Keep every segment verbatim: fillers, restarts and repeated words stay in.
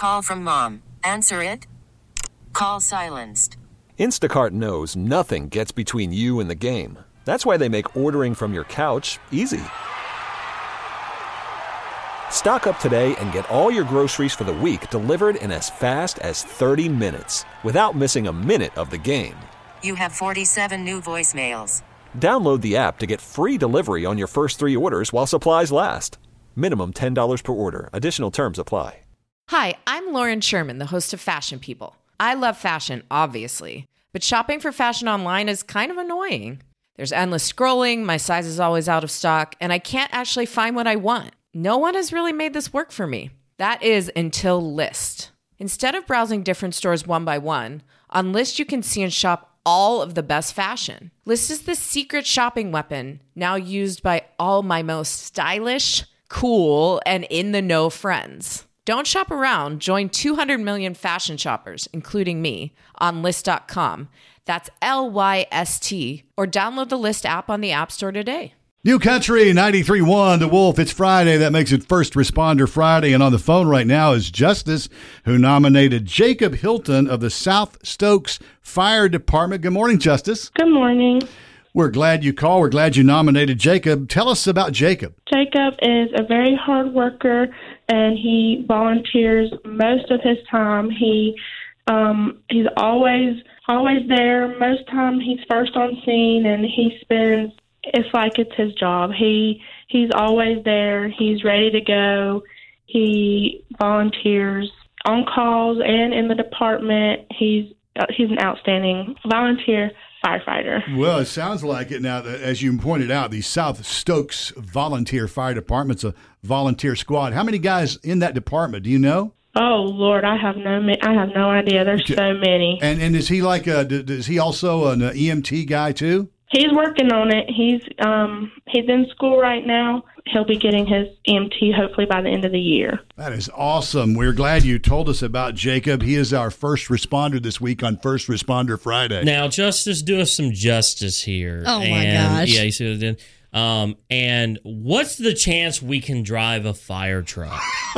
call from mom. Answer it. Call silenced. Instacart knows nothing gets between you and the game. That's why they make ordering from your couch easy. Stock up today and get all your groceries for the week delivered in as fast as thirty minutes without missing a minute of the game. You have forty-seven new voicemails. Download the app to get free delivery on your first three orders while supplies last. Minimum ten dollars per order. Additional terms apply. Hi, I'm Lauren Sherman, the host of Fashion People. I love fashion, obviously, but shopping for fashion online is kind of annoying. There's endless scrolling, my size is always out of stock, and I can't actually find what I want. No one has really made this work for me. That is until Lyst. Instead of browsing different stores one by one, on Lyst you can see and shop all of the best fashion. Lyst is the secret shopping weapon now used by all my most stylish, cool, and in-the-know friends. Don't shop around. Join two hundred million fashion shoppers, including me, on Lyst dot com. That's L Y S T. Or download the Lyst app on the App Store today. New Country ninety-three point one, The Wolf. It's Friday. That makes it First Responder Friday. And on the phone right now is Justice, who nominated Jacob Hilton of the South Stokes Fire Department. Good morning, Justice. Good morning. We're glad you called. We're glad you nominated Jacob. Tell us about Jacob. Jacob is a very hard worker, and he volunteers most of his time. He um, he's always always there. Most time he's first on scene, and he spends. It's like it's his job. He he's always there. He's ready to go. He volunteers on calls and in the department. He's uh, he's an outstanding volunteer firefighter. Well, it sounds like it. Now, as you pointed out, the South Stokes Volunteer Fire Department's a volunteer squad. How many guys in that department? Do you know? Oh Lord, I have no I have no idea. There's so many. And and is he like a? Is he also an E M T guy too? He's working on it. He's um he's in school right now. He'll be getting his E M T hopefully by the end of the year. That is awesome. We're glad you told us about Jacob. He is our first responder this week on First Responder Friday. Now, Justice, do us some justice here. Oh, my and, gosh. Yeah, you see what I did? Um, and what's the chance we can drive a fire truck?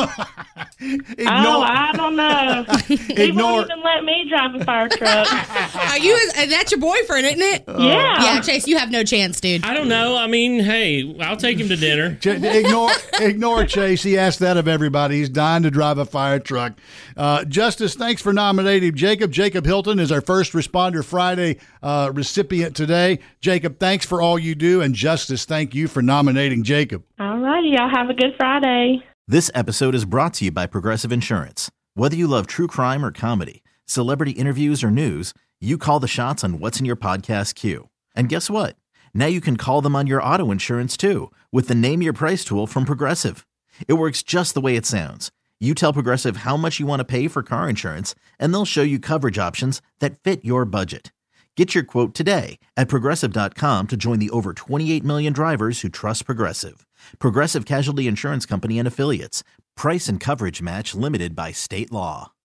Ignore, oh, I don't know. He won't even let me drive a fire truck. Are you? That's your boyfriend, isn't it? Uh, yeah. Yeah, Chase, you have no chance, dude. I don't know. I mean, hey, I'll take him to dinner. ignore, ignore Chase. He asked that of everybody. He's dying to drive a fire truck. Uh, Justice, thanks for nominating Jacob. Jacob Hilton is our First Responder Friday uh, recipient today. Jacob, thanks for all you do, and Justice, thank you for nominating Jacob. All righty. Y'all have a good Friday. This episode is brought to you by Progressive Insurance. Whether you love true crime or comedy, celebrity interviews or news, you call the shots on what's in your podcast queue. And guess what? Now you can call them on your auto insurance too with the Name Your Price tool from Progressive. It works just the way it sounds. You tell Progressive how much you want to pay for car insurance, and they'll show you coverage options that fit your budget. Get your quote today at Progressive dot com to join the over twenty-eight million drivers who trust Progressive. Progressive Casualty Insurance Company and Affiliates. Price and coverage match limited by state law.